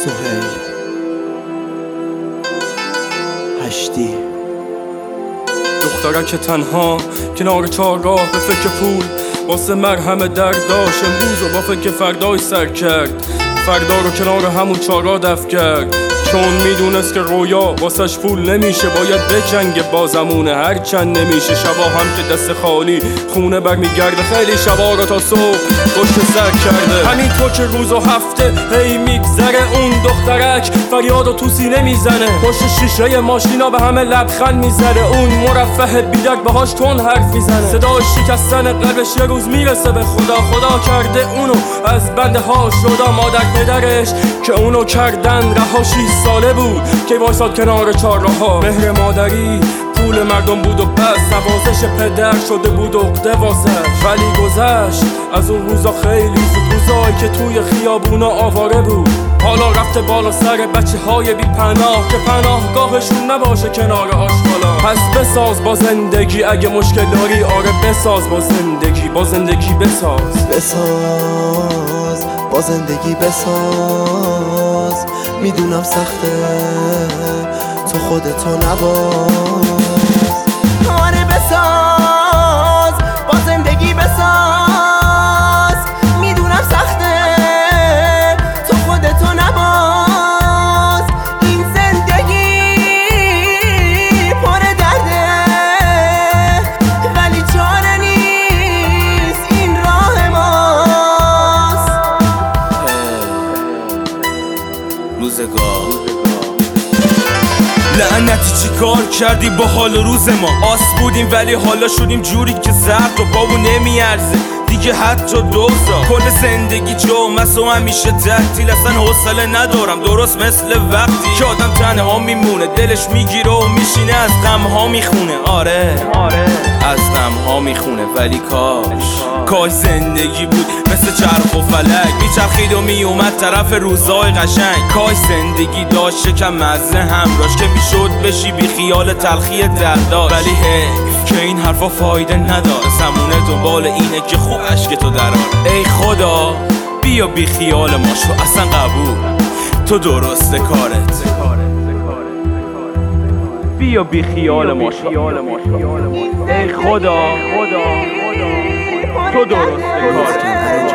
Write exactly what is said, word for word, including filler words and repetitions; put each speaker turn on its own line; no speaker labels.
سهیل هشتی.
دخترک تنها کنار چارگاه به فکر پول واسه مرهم درد داشت، امروز و با فکر فردای سر کرد، فردا رو کنار همون چارگاه دفن کرد، چون میدونست که رویا واسش فول نمیشه، باید بجنگه بازمونه هرچند نمیشه. شبا هم که دست خالی خونه برمیگرده، خیلی شبا رو تا صبح پشت سر کرده. همینطور که روز و هفته هی میگذره، اون دخترک فریاد و تو سینه میزنه، پشت شیشه ماشینا به همه لبخند میزنه، اون مرفه بیدک باهاش تون حرف میزنه، صدای شکستن قلبش یه روز میرسه به خدا. خدا کرده اونو از بنده ها شدا، مادر پدرش که اونو کردن رها شیش ساله بود که وایساد کنار چهارراه ها. مهر مادری پول مردم بود و بس، نوازش پدر شده بود عقده واسش، ولی گذشت از اون روزا خیلی زود، روزایی که توی خیابونا آواره بود. حالا رفته بالا سر بچه های بی پناه که پناهگاهشون نباشه کنار آشغالا. پس بساز با زندگی اگه مشکل داری، آره بساز با زندگی، با زندگی بساز
بساز با زندگی بساز. میدونم سخته تو خودتو نباز. آره بساز با زندگی بساز. میدونم سخته تو خودتو نباز. این زندگی پر درده ولی چاره نیست، این راه ماست.
روزگار لعنتی چی کار کردی با حال روز ما؟ آس بودیم ولی حالا شدیم جوری که زرد و بابو نمیارزه دیگه حتی دوزا. کل زندگی جامعه و همیشه تحتیل، اصلا حوصله ندارم درست مثل وقتی که آدم تنها میمونه، دلش میگیره و میشینه از غمها میخونه. آره آره از غمها میخونه، ولی کاش کاش زندگی بود مثل چرخ و فلک، میچرخید و میومد طرف روزای قشنگ. کاش زندگی داشت شکم مزه همراش که میشد بشی بی خیال تلخی درداش. ولی حیف که این حرفا فایده نداره، زمونه دنبال اینه که خوب عشق تو دراره. ای خدا بیا بی خیال ما شو، اصلا قبول تو درسته کارت، بیا بی خیال ما شو. ای خدا تو درسته کارت.